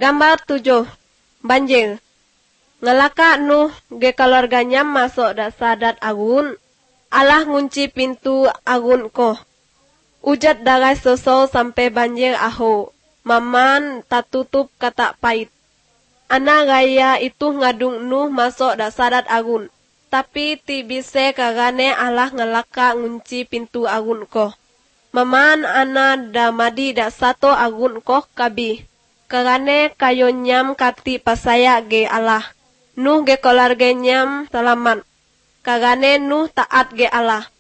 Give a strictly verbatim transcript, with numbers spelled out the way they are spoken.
Gambar tujuh. Banjir. Ngelaka Nuh ge keluarganya masuk da sadat agun. Allah ngunci pintu agun ko. Ujat darai soso sampai banjir aho. Maman tatutup kata pait. Ana gaya itu ngadung Nuh masuk da sadat agun. Tapi ti bise kagane Allah ngelaka ngunci pintu agun ko. Maman ana da madi da sato agun ko kabi. Kagane kayo nyam kati pasaya ge Allah. Nuh ge keluarga nyam selamat. Kagane Nuh taat ge Allah.